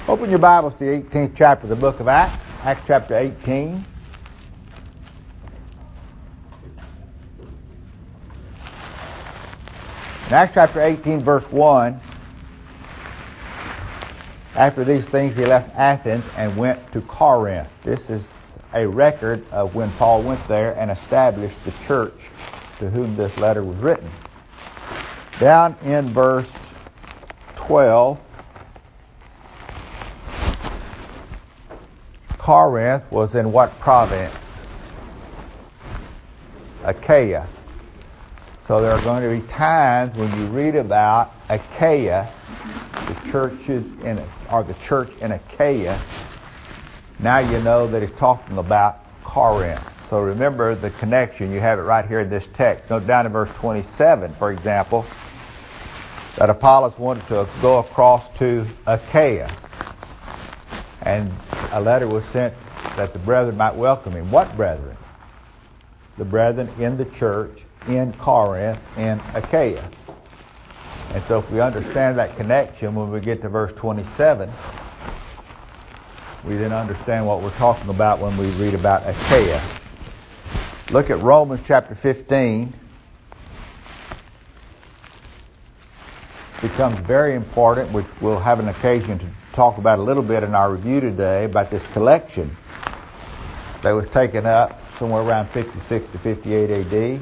Open your Bibles to the 18th chapter of the book of Acts, Acts chapter 18. In Acts chapter 18, verse 1, after these things he left Athens and went to Corinth. This is a record of when Paul went there and established the church to whom this letter was written. Down in verse 12, Corinth was in what province? Achaia. So there are going to be times when you read about Achaia, the church in Achaia. Now you know that it's talking about Corinth. So remember the connection. You have it right here in this text. Note down in verse 27, for example, that Apollos wanted to go across to Achaia. And a letter was sent that the brethren might welcome him. What brethren? The brethren in the church in Corinth in Achaia. And so if we understand that connection, when we get to verse 27, we then understand what we're talking about when we read about Achaia. Look at Romans chapter 15. It becomes very important, which we'll have an occasion to talk about a little bit in our review today, about this collection that was taken up somewhere around 56 to 58 A.D.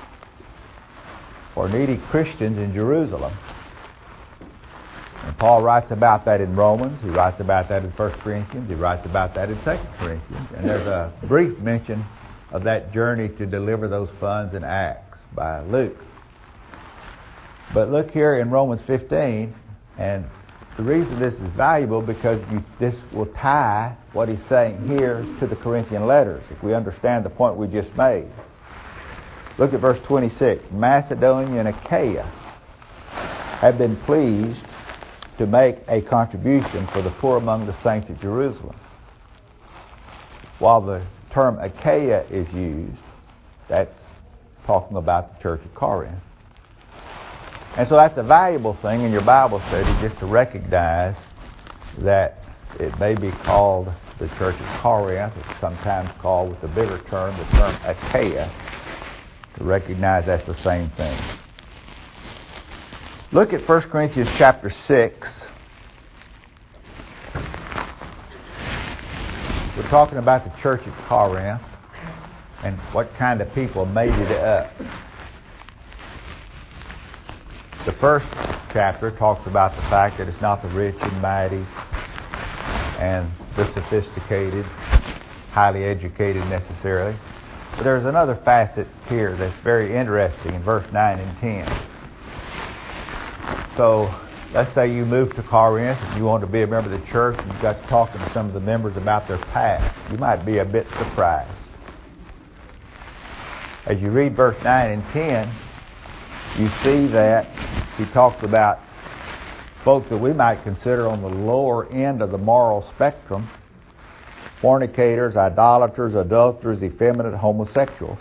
for needy Christians in Jerusalem. And Paul writes about that in Romans. He writes about that in 1 Corinthians. He writes about that in 2 Corinthians. And there's a brief mention of that journey to deliver those funds in Acts by Luke. But look here in Romans 15, and the reason this is valuable because this will tie what he's saying here to the Corinthian letters, if we understand the point we just made. Look at verse 26. Macedonia and Achaia have been pleased to make a contribution for the poor among the saints at Jerusalem. While the term Achaia is used, that's talking about the church of Corinth. And so that's a valuable thing in your Bible study, just to recognize that it may be called the church of Corinth. It's sometimes called, with the bigger term, the term Achaia, to recognize that's the same thing. Look at 1 Corinthians chapter 6. We're talking about the church of Corinth and what kind of people made it up. The first chapter talks about the fact that it's not the rich and mighty and the sophisticated, highly educated necessarily. But there's another facet here that's very interesting in verse 9 and 10. So let's say you move to Corinth and you want to be a member of the church and you've got to talk to some of the members about their past. You might be a bit surprised. As you read verse 9 and 10, you see that he talks about folks that we might consider on the lower end of the moral spectrum: fornicators, idolaters, adulterers, effeminate, homosexuals.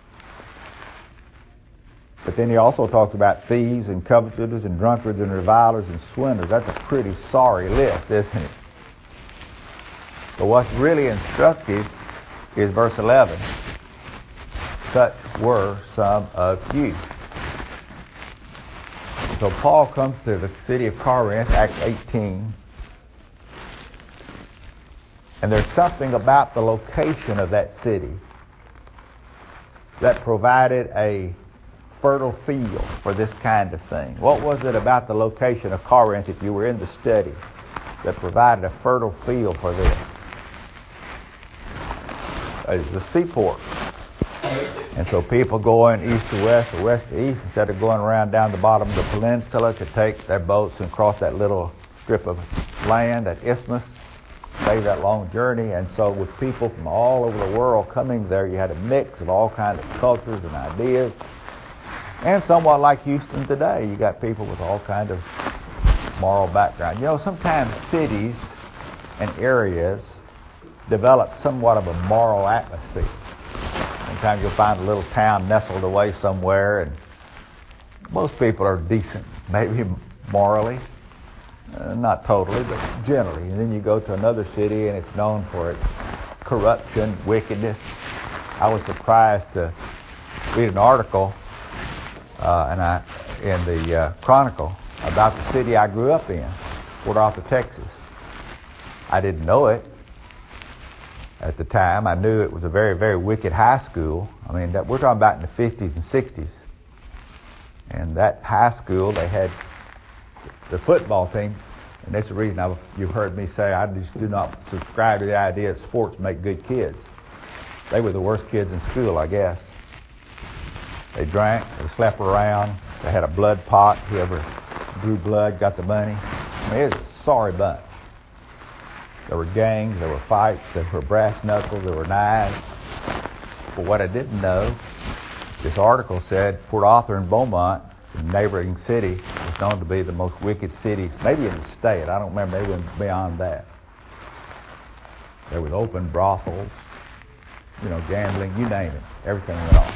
But then he also talks about thieves and covetous and drunkards and revilers and swindlers. That's a pretty sorry list, isn't it? But what's really instructive is verse 11. Such were some of you. So Paul comes to the city of Corinth, Acts 18, and there's something about the location of that city that provided a fertile field for this kind of thing. What was it about the location of Corinth, if you were in the study, that provided a fertile field for this? It's the seaport. And so people going east to west or west to east, instead of going around down the bottom of the peninsula, could take their boats and cross that little strip of land, that isthmus, save that long journey. And so with people from all over the world coming there, you had a mix of all kinds of cultures and ideas. And somewhat like Houston today, you got people with all kinds of moral background. You know, sometimes cities and areas develop somewhat of a moral atmosphere. Sometimes you'll find a little town nestled away somewhere, and most people are decent, maybe morally. Not totally, but generally. And then you go to another city and it's known for its corruption, wickedness. I was surprised to read an article in the Chronicle about the city I grew up in, Port Arthur, Texas. I didn't know it at the time. I knew it was a very, very wicked high school. I mean, we're talking about in the 50s and 60s. And that high school, they had the football team, and that's the reason you've heard me say I just do not subscribe to the idea that sports make good kids. They were the worst kids in school, I guess. They drank, they slept around, they had a blood pot. Whoever drew blood got the money. I mean, it was a sorry bunch. There were gangs, there were fights, there were brass knuckles, there were knives. But what I didn't know, this article said Port Arthur and Beaumont, the neighboring city, was known to be the most wicked cities, maybe in the state. I don't remember. They went beyond that. There was open brothels, gambling, you name it. Everything went on.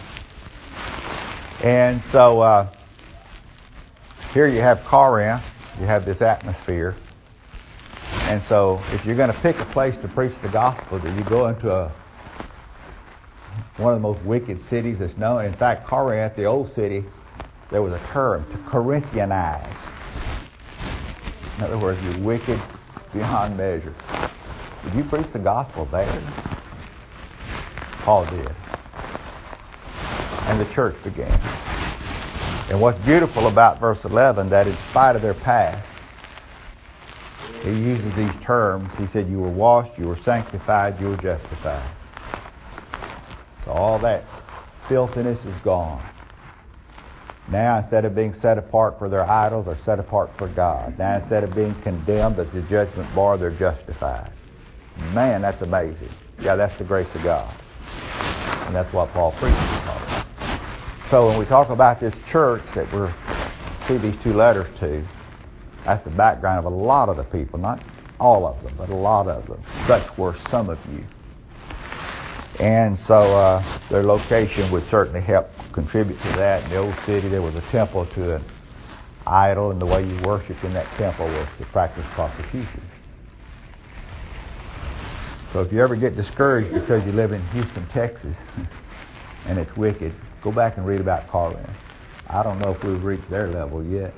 And so here you have Corinth, you have this atmosphere. And so if you're going to pick a place to preach the gospel, that you go into one of the most wicked cities that's known. In fact, Corinth, the old city, there was a term, to Corinthianize. In other words, you're wicked beyond measure. Did you preach the gospel there? Paul did. And the church began. And what's beautiful about verse 11, that in spite of their past, he uses these terms. He said, you were washed, you were sanctified, you were justified. So all that filthiness is gone. Now, instead of being set apart for their idols, they're set apart for God. Now, instead of being condemned at the judgment bar, they're justified. Man, that's amazing. Yeah, that's the grace of God. And that's what Paul preaches about. So when we talk about this church that we're see these two letters to, that's the background of a lot of the people, not all of them, but a lot of them. Such were some of you. And so their location would certainly help contribute to that. In the old city, there was a temple to an idol, and the way you worshiped in that temple was to practice prostitution. So if you ever get discouraged because you live in Houston, Texas, and it's wicked, go back and read about Corinth. I don't know if we've reached their level yet.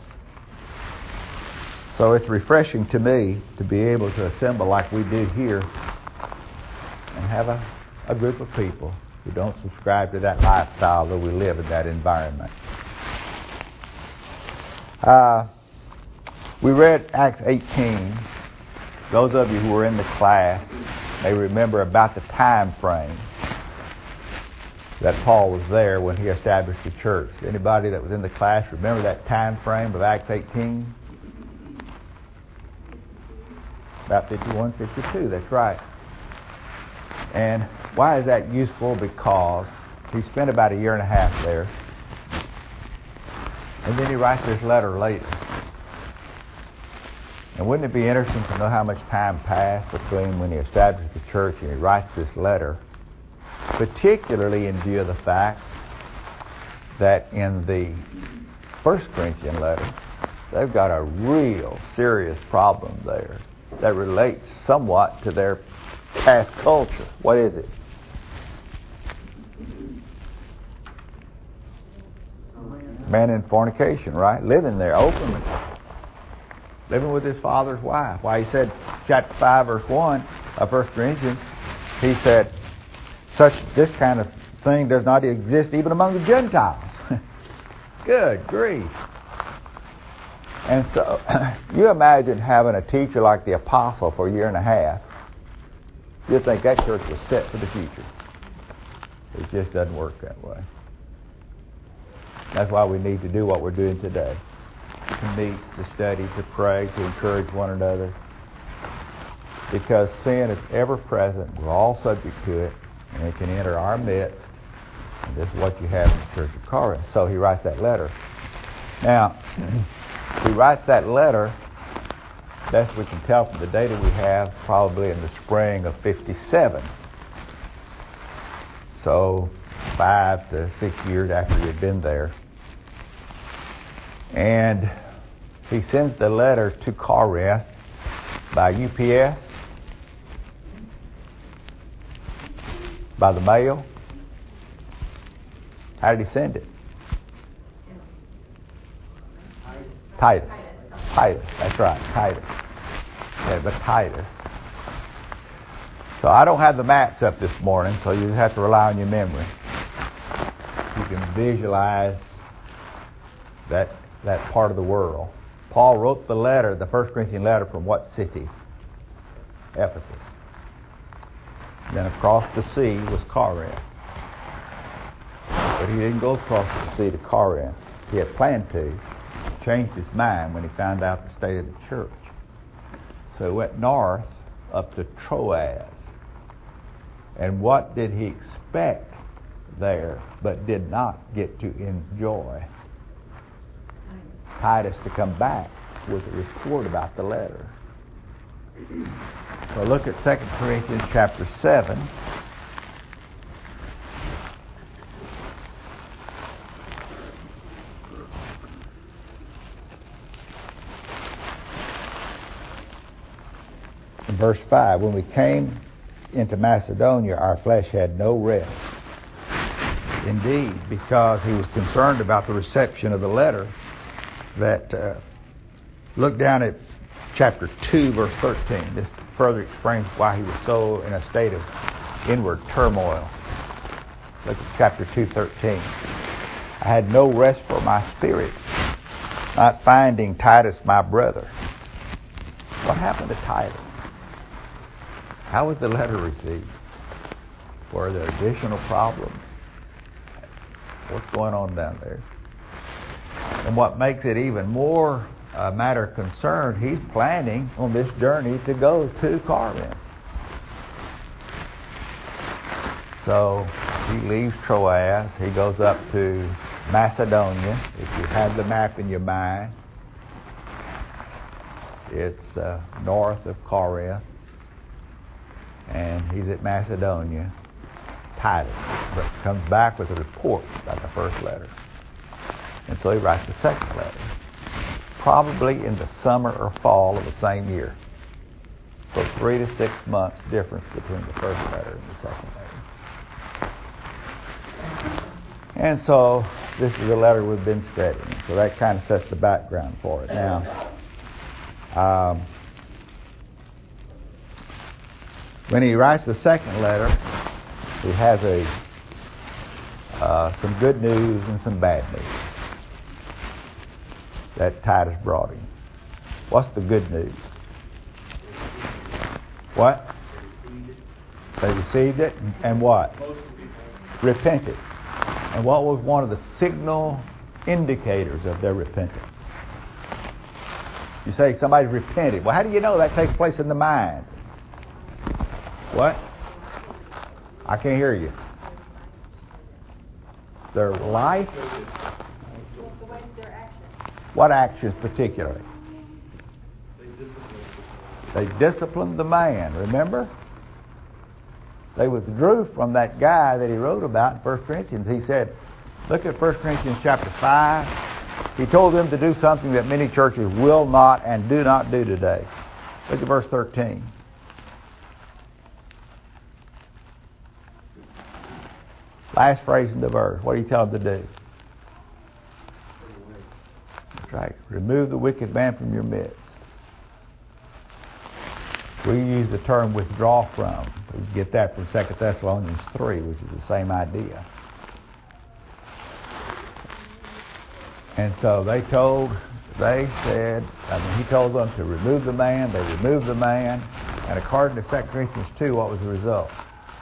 So it's refreshing to me to be able to assemble like we do here and have a group of people who don't subscribe to that lifestyle, though we live in that environment. We read Acts 18. Those of you who were in the class may remember about the time frame that Paul was there when he established the church. Anybody that was in the class remember that time frame of Acts 18? About 51, 52, that's right. And why is that useful? Because he spent about a year and a half there. And then he writes this letter later. And wouldn't it be interesting to know how much time passed between when he established the church and he writes this letter, particularly in view of the fact that in the 1 Corinthian letter, they've got a real serious problem there that relates somewhat to their past culture. What is it? Man in fornication, right? Living there openly. Living with his father's wife. Why he said, chapter 5, verse 1 of 1 Corinthians, he said, this kind of thing does not exist even among the Gentiles. Good grief. And so, you imagine having a teacher like the apostle for a year and a half. You'd think that church was set for the future. It just doesn't work that way. That's why we need to do what we're doing today. To meet, to study, to pray, to encourage one another. Because sin is ever present. We're all subject to it. And it can enter our midst. And this is what you have in the church of Corinth. So he writes that letter. Now, he writes that letter, best we can tell from the data we have, probably in the spring of 57. So 5 to 6 years after he had been there. And he sends the letter to Corinth by UPS, by the mail. How did he send it? Titus. That's right, Titus. Yeah, but Titus. So I don't have the maps up this morning, so you have to rely on your memory. You can visualize that part of the world. Paul wrote the letter, the 1 Corinthian letter, from what city? Ephesus. Then across the sea was Corinth. But he didn't go across the sea to Corinth. He had planned to. Changed his mind when he found out the state of the church. So he went north up to Troas. And what did he expect there but did not get to enjoy? Titus to come back with a report about the letter. So look at 2 Corinthians chapter 7. In verse 5, when we came into Macedonia, our flesh had no rest. Indeed, because he was concerned about the reception of the letter. That look down at chapter 2, verse 13. This further explains why he was so in a state of inward turmoil. Look at chapter 2:13. I had no rest for my spirit, not finding Titus my brother. What happened to Titus? How was the letter received? Were there additional problems? What's going on down there? And what makes it even more a matter of concern, he's planning on this journey to go to Corinth. So he leaves Troas. He goes up to Macedonia. If you have the map in your mind, it's north of Corinth. And he's at Macedonia. Titus comes back with a report about the first letter. And so he writes the second letter. Probably in the summer or fall of the same year. So 3 to 6 months difference between the first letter and the second letter. And so this is a letter we've been studying. So that kind of sets the background for it. Now, when he writes the second letter, he has some good news and some bad news that Titus brought him. What's the good news? What? They received it, and what? Repented. And what was one of the signal indicators of their repentance? You say somebody repented. Well, how do you know that takes place in the mind? What? I can't hear you. Their life? What actions particularly? They disciplined the man, remember? They withdrew from that guy that he wrote about in 1 Corinthians. He said, look at 1 Corinthians chapter 5. He told them to do something that many churches will not and do not do today. Look at verse 13. Last phrase in the verse. What do you tell them to do? That's right. Remove the wicked man from your midst. We use the term withdraw from. We get that from 2 Thessalonians 3, which is the same idea. And so he told them to remove the man. They removed the man. And according to 2 Corinthians 2, what was the result?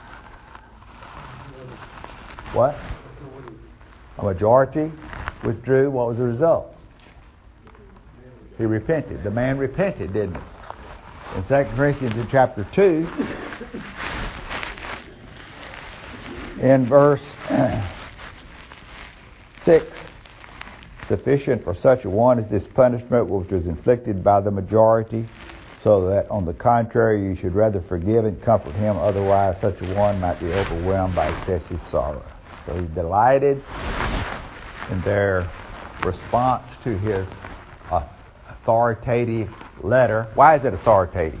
What? A majority withdrew. What was the result? He repented. The man repented, didn't he? In 2 Corinthians in chapter 2, in verse 6, sufficient for such a one as this punishment which was inflicted by the majority, so that on the contrary you should rather forgive and comfort him, otherwise such a one might be overwhelmed by excessive sorrow. So he delighted in their response to his authoritative letter. Why is it authoritative?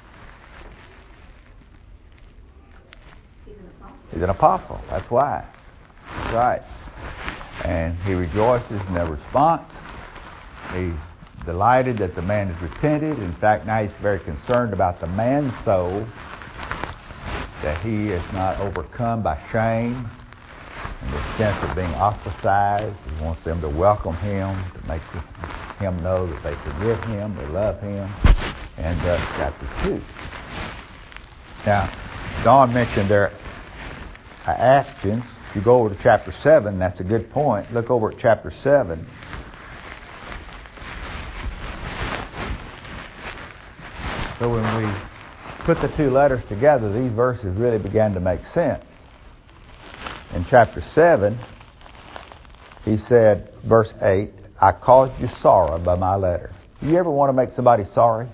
He's an apostle. That's why. That's right. And he rejoices in their response. He's delighted that the man has repented. In fact, now he's very concerned about the man's soul, that he is not overcome by shame and the sense of being ostracized. He wants them to welcome him, to make him know that they forgive him, they love him. And chapter 2. Now, Don mentioned their actions. If you go over to chapter 7, that's a good point. Look over at chapter 7. So when we put the two letters together, these verses really began to make sense. In chapter 7, he said, verse 8, I caused you sorrow by my letter. Do you ever want to make somebody sorry?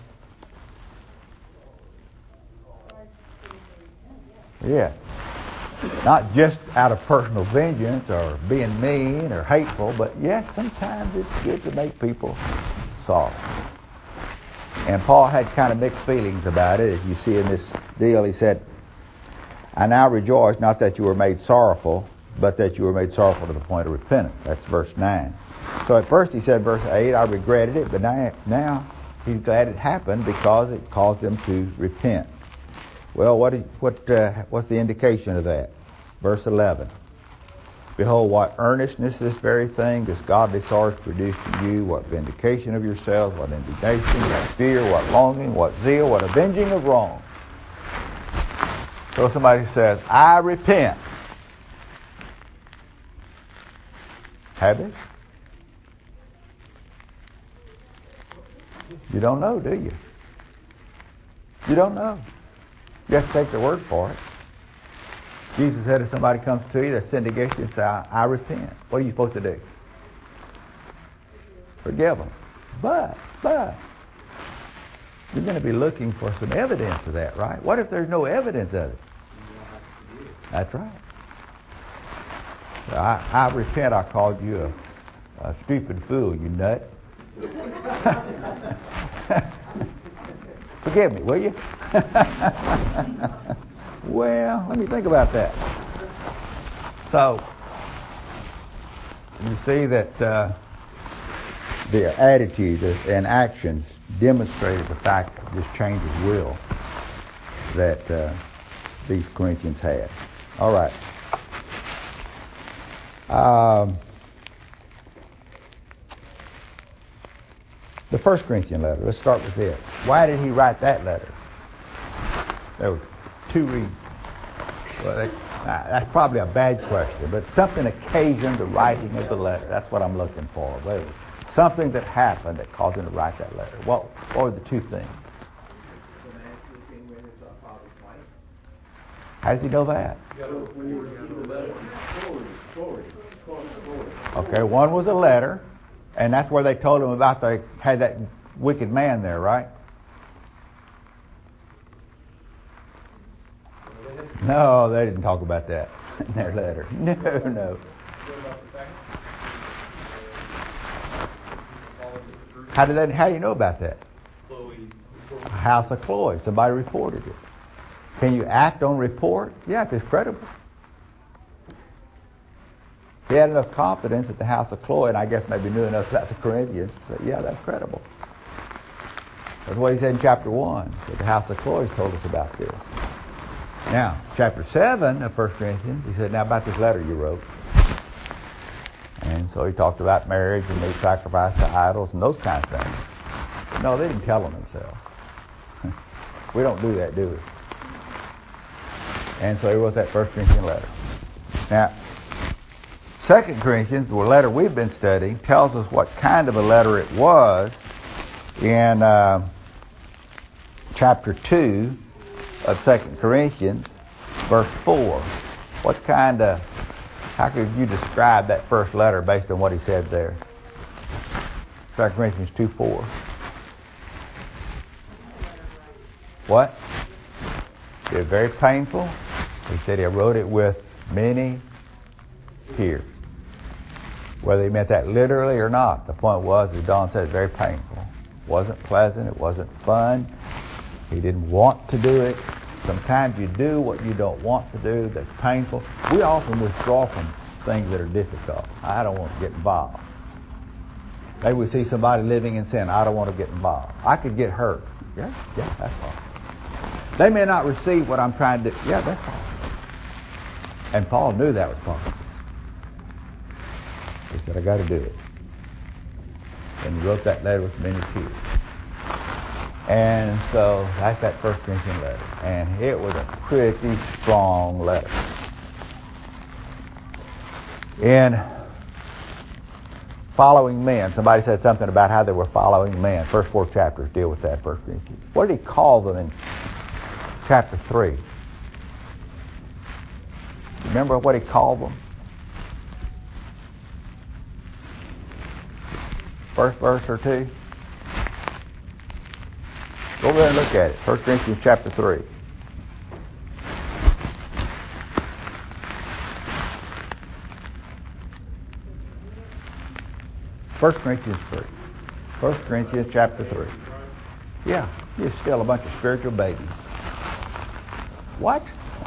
Yes. Not just out of personal vengeance or being mean or hateful, but yes, sometimes it's good to make people sorry. And Paul had kind of mixed feelings about it. As you see in this deal, he said, I now rejoice, not that you were made sorrowful, but that you were made sorrowful to the point of repentance. That's verse 9. So at first he said, verse 8, I regretted it, but now he's glad it happened because it caused them to repent. Well, what's the indication of that? Verse 11. Behold, what earnestness this very thing, this godly sorrow produced in you, what vindication of yourselves, what indignation, what fear, what longing, what zeal, what avenging of wrong. So somebody says, I repent. Have they? You don't know, do you? You don't know. You have to take their word for it. Jesus said if somebody comes to you that sinned against you, say, I repent. What are you supposed to do? Forgive them. But, you're going to be looking for some evidence of that, right? What if there's no evidence of it? That's right. So I repent I called you a stupid fool, you nut. Forgive me, will you? Well, let me think about that. So, you see that their attitude and actions demonstrated the fact of this change of will that these Corinthians had. All right. The First Corinthian letter. Let's start with it. Why did he write that letter? There were two reasons. Well, that's probably a bad question, but something occasioned the writing of the letter. That's what I'm looking for. Really. Something that happened that caused him to write that letter. What were the two things? How does he know that? Okay, one was a letter, and that's where they told him about they had that wicked man there, right? No, they didn't talk about that in their letter. No. How do you know about that? House of Chloe. Somebody reported it. Can you act on report? Yeah, if it's credible. He had enough confidence at the house of Chloe, and I guess maybe knew enough about the Corinthians to say, yeah, that's credible. That's what he said in chapter 1, that the house of Chloe told us about this. Now, chapter 7 of 1 Corinthians, he said, now about this letter you wrote. And so he talked about marriage and they sacrifice to idols and those kind of things. No, they didn't tell them themselves. We don't do that, do we? And so he wrote that 1 Corinthians letter. Now, 2 Corinthians, the letter we've been studying, tells us what kind of a letter it was in chapter 2 of 2 Corinthians, verse 4. How could you describe that first letter based on what he said there? 2 Corinthians 2:4. What? It was very painful. He said he wrote it with many tears. Whether he meant that literally or not, the point was, as Don said, it's very painful. It wasn't pleasant. It wasn't fun. He didn't want to do it. Sometimes you do what you don't want to do that's painful. We often withdraw from things that are difficult. I don't want to get involved. Maybe we see somebody living in sin. I don't want to get involved. I could get hurt. Yeah, that's possible. They may not receive what I'm trying to do. Yeah, that's possible. And Paul knew that was possible. He said, I got to do it. And he wrote that letter with many tears. And so that's that 1 Corinthians letter. And it was a pretty strong letter. In following men, somebody said something about how they were following men. First 4 chapters deal with that, 1 Corinthians. What did he call them in chapter 3? Remember what he called them? First verse or two? Go over there and look at it. 1 Corinthians chapter 3. First Corinthians 3. 1 Corinthians chapter 3. Yeah, you're still a bunch of spiritual babies. What?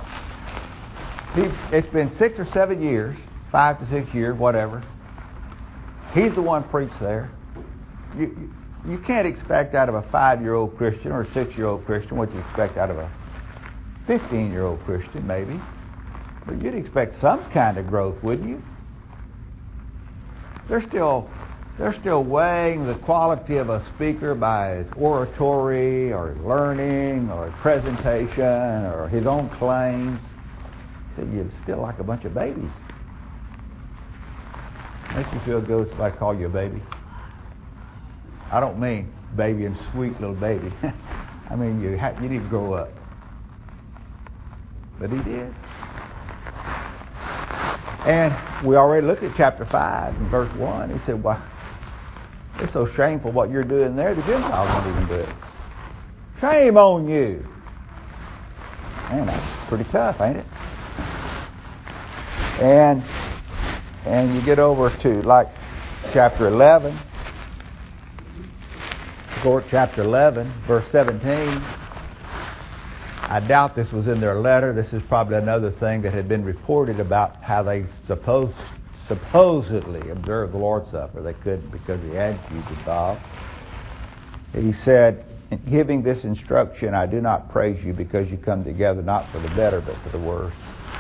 It's been 6 or 7 years, 5 to 6 years, whatever. He's the one preached there. You can't expect out of a 5-year-old Christian or a 6-year-old Christian what you expect out of a 15-year-old Christian, maybe. But you'd expect some kind of growth, wouldn't you? They're still weighing the quality of a speaker by his oratory or his learning or his presentation or his own claims. He said, you're still like a bunch of babies. Makes you feel good if I call you a baby. I don't mean baby and sweet little baby. I mean you need to grow up. But he did. And we already looked at chapter 5 and verse 1. He said, well, it's so shameful what you're doing there. The Gentiles won't even do it. Shame on you. Man, that's pretty tough, ain't it? And you get over to like chapter 11. Go to chapter 11, verse 17. I doubt this was in their letter. This is probably another thing that had been reported about how they supposedly observed the Lord's Supper. They couldn't because the attitude involved. He said, in giving this instruction, I do not praise you because you come together not for the better but for the worse.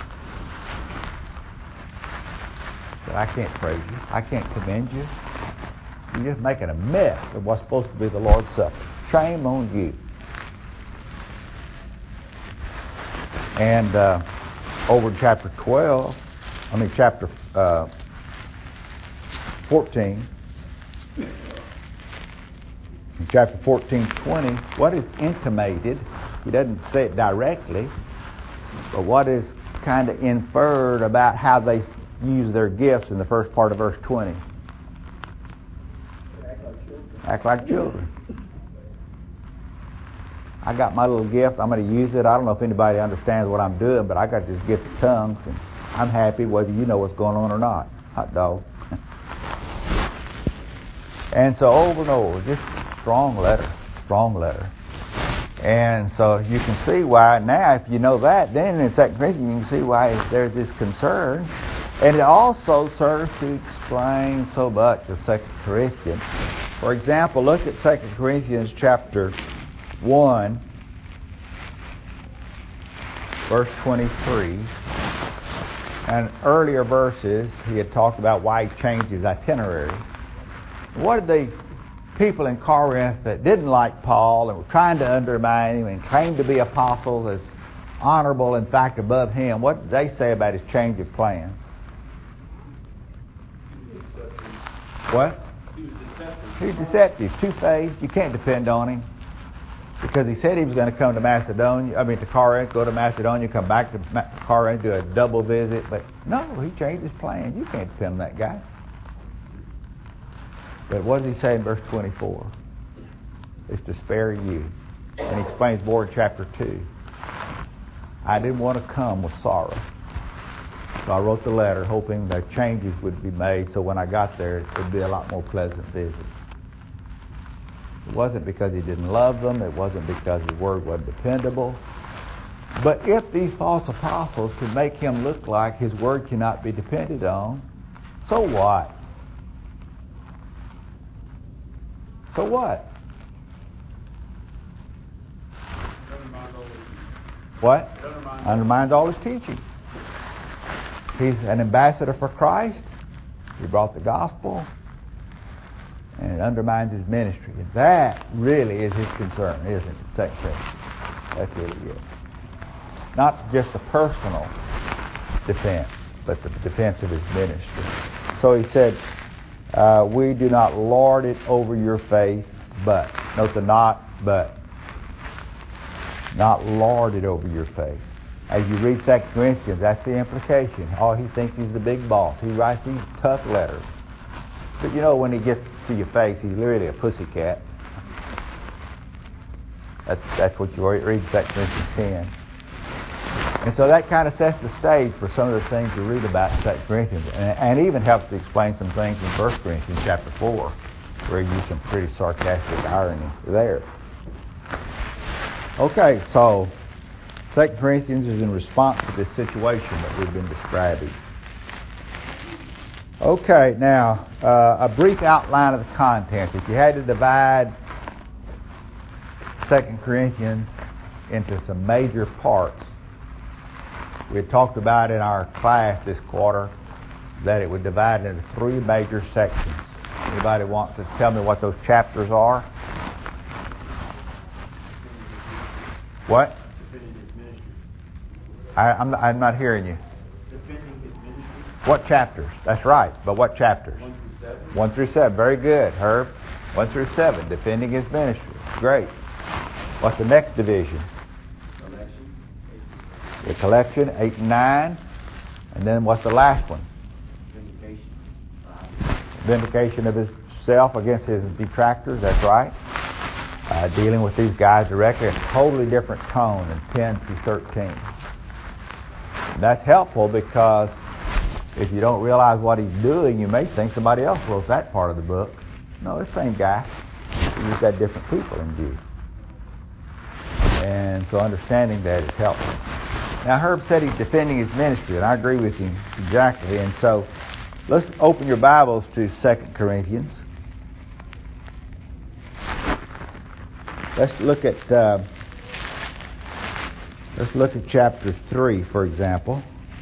But I can't praise you. I can't commend you. You're just making a mess of what's supposed to be the Lord's Supper. Shame on you. And over in chapter 14, in chapter 14:20, what is intimated, he doesn't say it directly, but what is kind of inferred about how they use their gifts in the first part of verse 20. Act like children. I got my little gift. I'm going to use it. I don't know if anybody understands what I'm doing, but I got this gift of tongues, and I'm happy whether you know what's going on or not. Hot dog. And so over and over, just strong letter. And so you can see why now, if you know that, then in 2 Corinthians you can see why there's this concern. And it also serves to explain so much of 2 Corinthians. For example, look at 2 Corinthians chapter 1, verse 23. And earlier verses, he had talked about why he changed his itinerary. What did the people in Corinth that didn't like Paul and were trying to undermine him and claimed to be apostles as honorable, in fact, above him, what did they say about his change of plans? What? He was deceptive, two-faced. You can't depend on him. Because he said he was going to come to Corinth, go to Macedonia, come back to Corinth, do a double visit. But no, he changed his plans. You can't depend on that guy. But what does he say in verse 24? It's to spare you. And he explains more in chapter 2. I didn't want to come with sorrow. So I wrote the letter hoping that changes would be made so when I got there it would be a lot more pleasant visit. It wasn't because he didn't love them. It wasn't because his word wasn't dependable. But if these false apostles could make him look like his word cannot be depended on, so what? So what? What? Undermines all his teaching. He's an ambassador for Christ. He brought the gospel. And it undermines his ministry. And that really is his concern, isn't it? Second Timothy. That's really it. Not just a personal defense, but the defense of his ministry. So he said, we do not lord it over your faith, but. Note the not, but. Not lord it over your faith. As you read 2 Corinthians, that's the implication. Oh, he thinks he's the big boss. He writes these tough letters. But you know, when he gets to your face, he's really a pussycat. That's what you read 2 Corinthians 10. And so that kind of sets the stage for some of the things you read about in 2 Corinthians, and even helps to explain some things in 1 Corinthians chapter 4, where he used some pretty sarcastic irony there. Okay, so 2 Corinthians is in response to this situation that we've been describing. Okay, now, a brief outline of the contents. If you had to divide 2 Corinthians into some major parts, we had talked about in our class this quarter that it would divide into 3 major sections. Anybody want to tell me what those chapters are? What? Defending his ministry. I'm not hearing you. Defending his ministry. What chapters? That's right, but what chapters? 1 through 7. 1 through 7. Very good, Herb. 1 through 7, defending his ministry. Great. What's the next division? Collection. The collection, 8 and 9. And then what's the last one? Vindication. Vindication of himself against his detractors. That's right. Dealing with these guys directly, a totally different tone in 10 through 13. And that's helpful because if you don't realize what he's doing, you may think somebody else wrote that part of the book. No, it's the same guy. He's got different people in view. And so understanding that is helpful. Now, Herb said he's defending his ministry, and I agree with him exactly. And so let's open your Bibles to 2 Corinthians. Let's look at chapter 3, for example.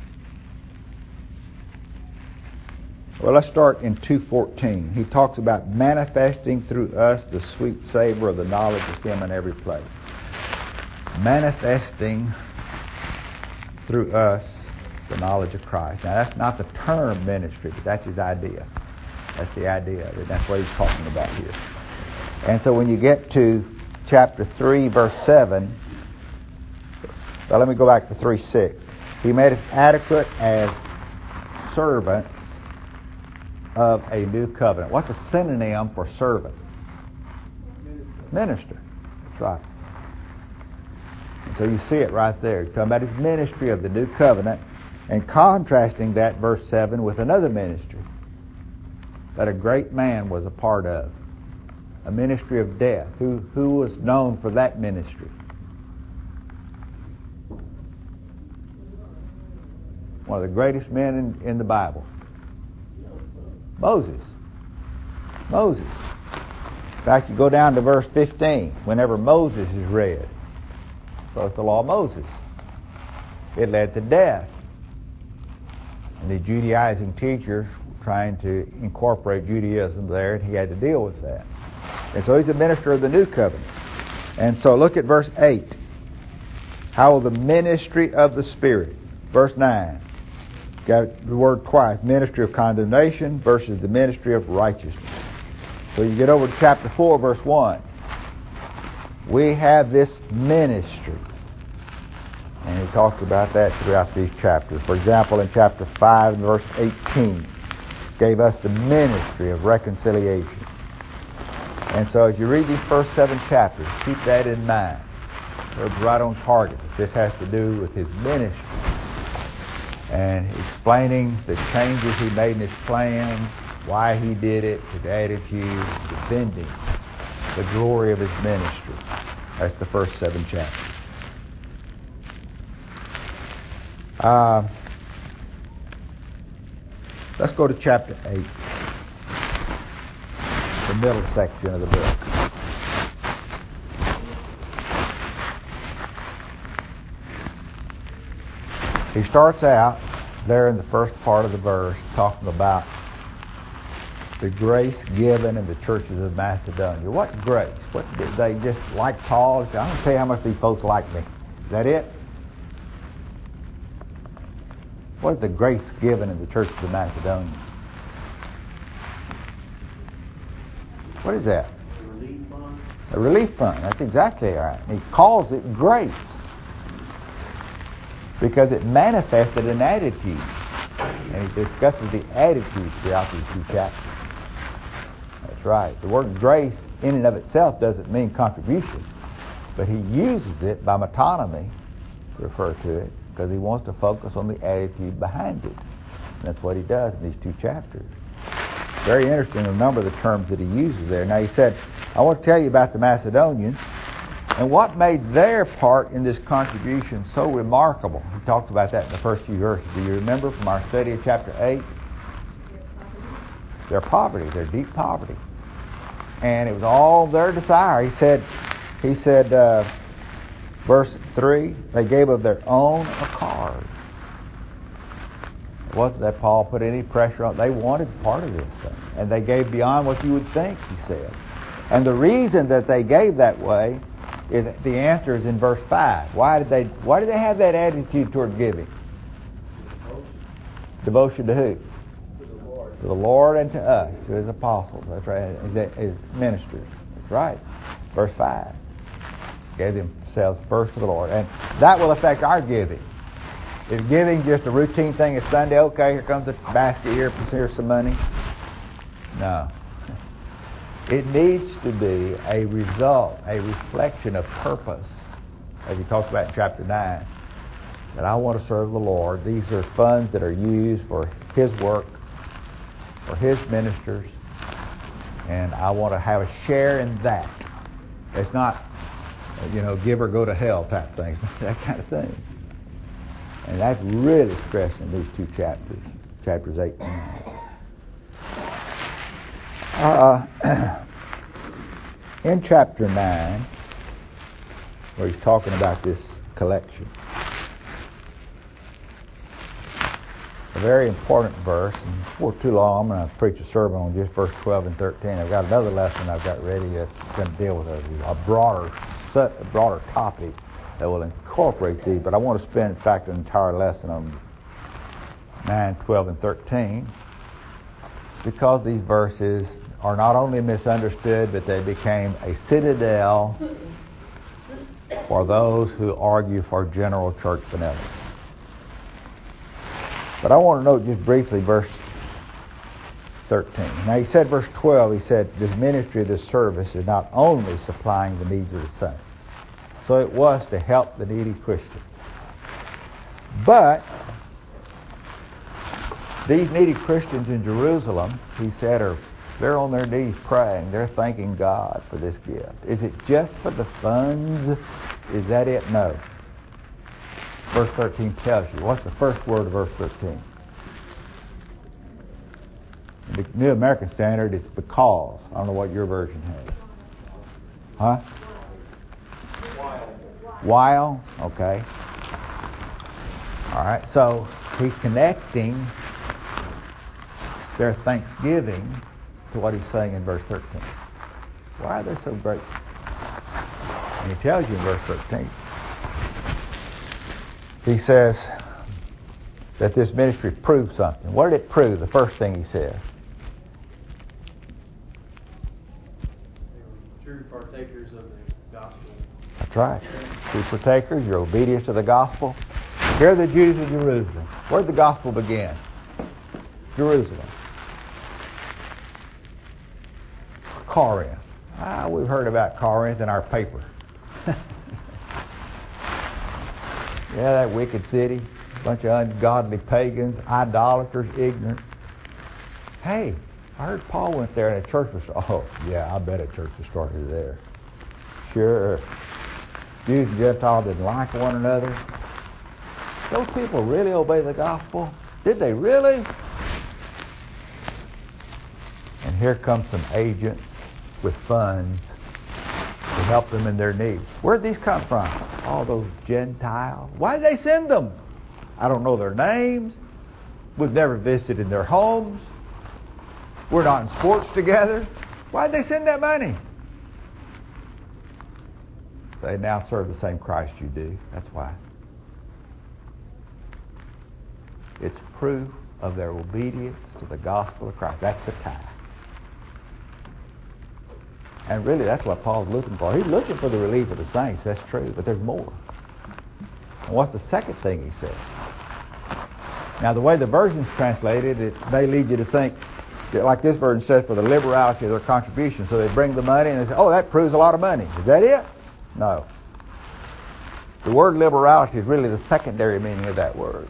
Well, let's start in 2:14. He talks about manifesting through us the sweet savor of the knowledge of Him in every place. Manifesting through us the knowledge of Christ. Now, that's not the term ministry, but that's his idea. That's the idea of it. That's what he's talking about here. And so when you get to chapter 3, verse 7, well, let me go back to 3:6. He made us adequate as servants of a new covenant. What's a synonym for servant? Minister. That's right. And so you see it right there. He's talking about his ministry of the new covenant and contrasting that, verse 7, with another ministry that a great man was a part of. A ministry of death. Who was known for that ministry? One of the greatest men in the Bible. Moses. In fact, you go down to verse 15. Whenever Moses is read, so it's the law of Moses. It led to death. And the Judaizing teachers were trying to incorporate Judaism there, and he had to deal with that. And so he's a minister of the new covenant. And so look at verse 8. How will the ministry of the Spirit, verse 9, got the word Christ, ministry of condemnation versus the ministry of righteousness. So you get over to chapter 4, verse 1. We have this ministry. And he talks about that throughout these chapters. For example, in chapter 5, verse 18, gave us the ministry of reconciliation. And so as you read these first 7 chapters, keep that in mind. It's right on target. This has to do with his ministry and explaining the changes he made in his plans, why he did it, his attitude, defending the glory of his ministry. That's the first 7 chapters. Let's go to chapter 8, the middle section of the book. He starts out there in the first part of the verse talking about the grace given in the churches of Macedonia. What grace? What did they just like Paul? I'm going to tell you how much these folks like me. Is that it? What is the grace given in the churches of Macedonia? What is that? A relief fund. A relief fund. That's exactly right. He calls it grace because it manifested an attitude. And he discusses the attitudes throughout these 2 chapters. That's right. The word grace in and of itself doesn't mean contribution, but he uses it by metonymy to refer to it because he wants to focus on the attitude behind it. And that's what he does in these 2 chapters. Very interesting, a number of the terms that he uses there. Now he said, I want to tell you about the Macedonians and what made their part in this contribution so remarkable. He talks about that in the first few verses. Do you remember from our study of chapter 8? Their poverty, their deep poverty. And it was all their desire. He said, verse 3, they gave of their own accord. It wasn't that Paul put any pressure on. They wanted part of this thing. And they gave beyond what you would think, he said. And the reason that they gave that way is the answer is in verse 5. Why did they have that attitude toward giving? Devotion to who? To the Lord and to us, to his apostles. That's right. His ministers. That's right. Verse 5. Gave themselves first to the Lord. And that will affect our giving. Is giving just a routine thing? It's Sunday, okay, here comes a basket here, here's some money. No. It needs to be a result, a reflection of purpose, as he talks about in chapter 9, that I want to serve the Lord. These are funds that are used for his work, for his ministers, and I want to have a share in that. It's not, give or go to hell type things, that kind of thing. And that's really stressed in these 2 chapters, chapters 8 and 9. In chapter 9, where he's talking about this collection, a very important verse, and before too long I'm going to preach a sermon on just verse 12 and 13. I've got another lesson I've got ready that's going to deal with a broader topic that will incorporate these, but I want to spend, in fact, an entire lesson on 9, 12, and 13 because these verses are not only misunderstood, but they became a citadel for those who argue for general church benevolence. But I want to note just briefly verse 13. Now he said, verse 12, he said, this ministry, this service is not only supplying the needs of the saints. So it was to help the needy Christians. But these needy Christians in Jerusalem, he said, they're on their knees praying. They're thanking God for this gift. Is it just for the funds? Is that it? No. Verse 13 tells you. What's the first word of verse 13? In the New American Standard, it's because. I don't know what your version has. Huh? While. Okay. All right. So he's connecting their thanksgiving to what he's saying in verse 13. Why are they so grateful? And he tells you in verse 13. He says that this ministry proved something. What did it prove? The first thing he says. They were true partakers of the gospel. That's right. True partakers, you're obedient to the gospel. Here are the Jews of Jerusalem. Where did the gospel begin? Jerusalem. Corinth. We've heard about Corinth in our paper. Yeah, that wicked city. A bunch of ungodly pagans, idolaters, ignorant. Hey, I heard Paul went there and a church was... Oh, yeah, I bet a church was started there. Sure. Jews and Gentiles didn't like one another. Those people really obey the gospel? Did they really? And here come some agents with funds to help them in their need. Where did these come from? All those Gentiles. Why did they send them? I don't know their names. We've never visited in their homes. We're not in sports together. Why did they send that money? They now serve the same Christ you do. That's why. It's proof of their obedience to the gospel of Christ. That's the tie. And really, that's what Paul's looking for. He's looking for the relief of the saints. That's true. But there's more. And what's the second thing he says? Now, the way the version's translated, it may lead you to think, that like this version says, for the liberality of their contribution. So they bring the money and they say, oh, that proves a lot of money. Is that it? No. The word liberality is really the secondary meaning of that word.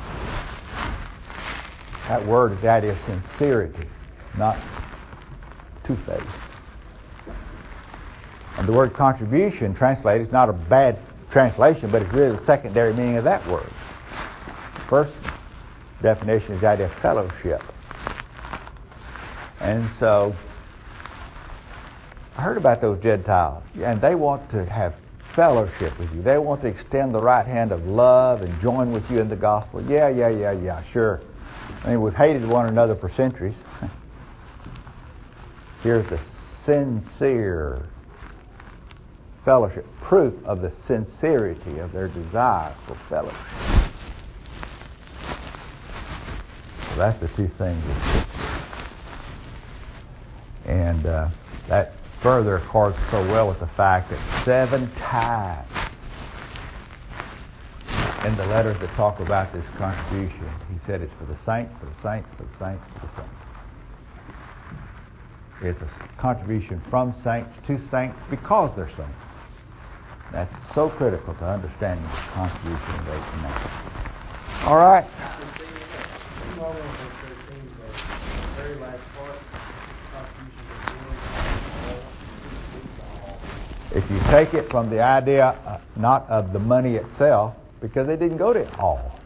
That word is the idea of sincerity, not two-faced. And the word contribution translated is not a bad translation, but it's really the secondary meaning of that word. The first definition is the idea of fellowship. And so, I heard about those Gentiles, and they want to have fellowship with you. They want to extend the right hand of love and join with you in the gospel. Yeah, sure. I mean, we've hated one another for centuries. Here's the sincere fellowship, proof of the sincerity of their desire for fellowship. So that's the two things that sincere. And that further accords so well with the fact that 7 times in the letters that talk about this contribution, he said it's for the saints, for the saints, for the saints, for the saints. It's a contribution from saints to saints because they're saints. That's so critical to understanding the contribution of those saints. All right. Very last part, if you take it from the idea not of the money itself, because they didn't go to all.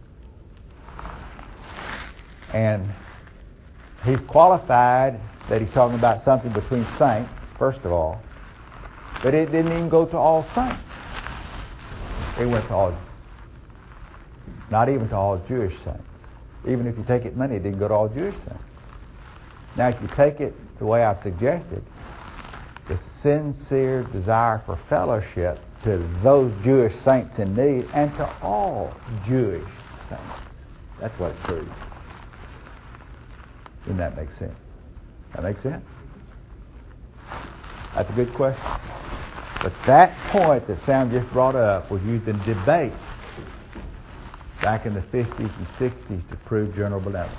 And he's qualified that he's talking about something between saints, first of all, but it didn't even go to all saints. It went to all, not even to all Jewish saints. Even if you take it money, it didn't go to all Jewish saints. Now, if you take it the way I've suggested, the sincere desire for fellowship to those Jewish saints in need and to all Jewish saints. That's what it proves. Doesn't that make sense? That makes sense? That's a good question. But that point that Sam just brought up was used in debates back in the 50s and 60s to prove general benevolence.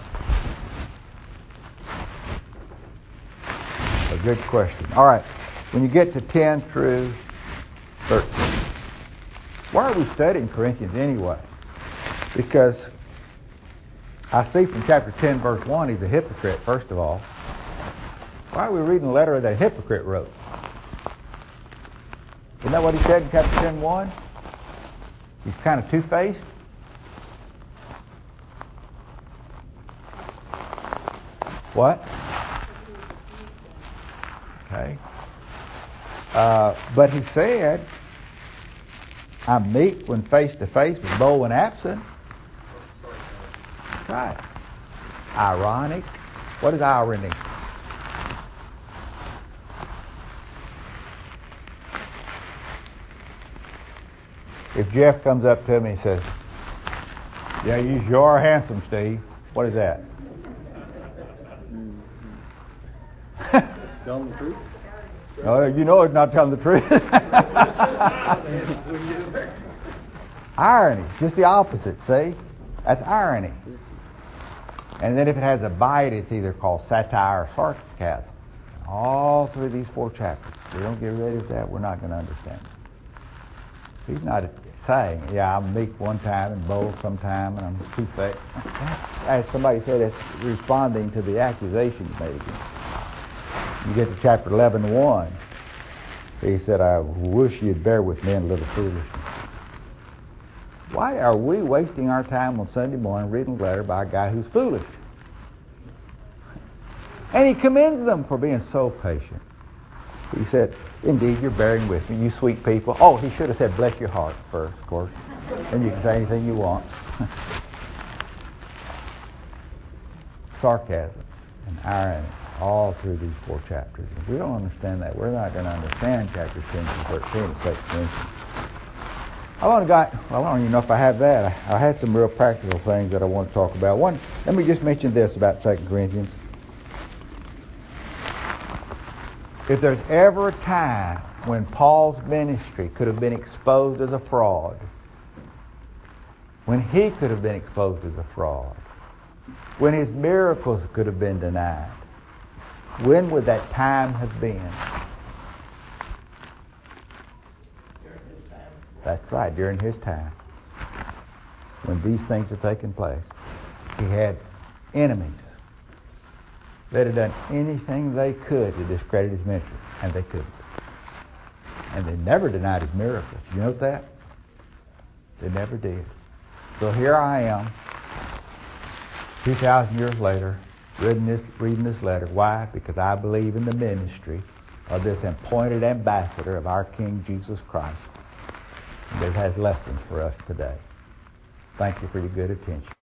A good question. All right. When you get to 10 through 13. Why are we studying Corinthians anyway? Because I see from chapter 10, verse 1, he's a hypocrite, first of all. Why are we reading the letter that a hypocrite wrote? Isn't that what he said in chapter 10, 1? He's kind of two-faced. What? Okay. But he said, I'm meek when face to face, but bold when absent. That's right. Ironic. What is irony? If Jeff comes up to me and says, yeah, you sure are handsome, Steve. What is that? Telling the truth? Oh, you know it's not telling the truth. Irony, just the opposite, see? That's irony. And then if it has a bite, it's either called satire or sarcasm. All through these 4 chapters. If we don't get rid of that, we're not going to understand it. He's not saying, yeah, I'm meek one time and bold sometime and I'm two-faced. As somebody said, it's responding to the accusation you made against him. You get to chapter 11:1. He said, I wish you'd bear with me in a little foolishness. Why are we wasting our time on Sunday morning reading a letter by a guy who's foolish? And he commends them for being so patient. He said, indeed, you're bearing with me, you sweet people. Oh, he should have said, bless your heart first, of course. Then you can say anything you want. Sarcasm and irony all through these 4 chapters. If we don't understand that, we're not going to understand chapters 10 to 13 of 2 Corinthians. I don't even know if I have that. I had some real practical things that I want to talk about. One, let me just mention this about 2 Corinthians. If there's ever a time when Paul's ministry could have been exposed as a fraud, when he could have been exposed as a fraud, when his miracles could have been denied, when would that time have been? That's right, during his time. When these things are taking place. He had enemies. They'd have done anything they could to discredit his ministry, and they couldn't. And they never denied his miracles. You note that? They never did. So here I am, 2,000 years later, reading this letter. Why? Because I believe in the ministry of this appointed ambassador of our King Jesus Christ. And it has lessons for us today. Thank you for your good attention.